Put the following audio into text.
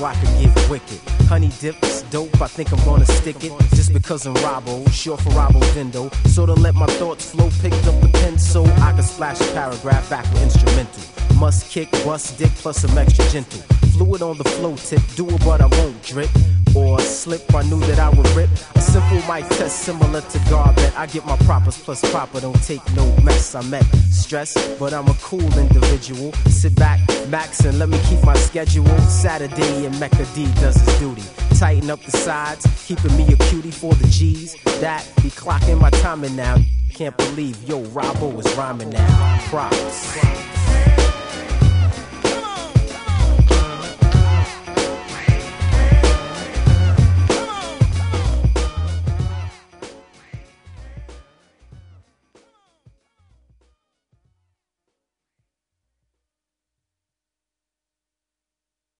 so I can get wicked. Honey dips, dope, I think I'm gonna stick it. Just because I'm Robbo, short for Robbo Dindo. So to let my thoughts flow, picked up a pen so I can splash a paragraph back with instrumental. Must kick, bust dick, plus some extra gentle. Fluid on the flow tip, do it but I won't drip or slip. I knew that I would rip. A simple mic test similar to Garbet. I get my propers plus proper, don't take no mess. I met stress, but I'm a cool individual. Sit back, max, and let me keep my schedule. Saturday and Mecca D does his duty. Tighten up the sides, keeping me a cutie for the G's. That be clocking my timing now. Can't believe, yo, Robbo is rhyming now. Props.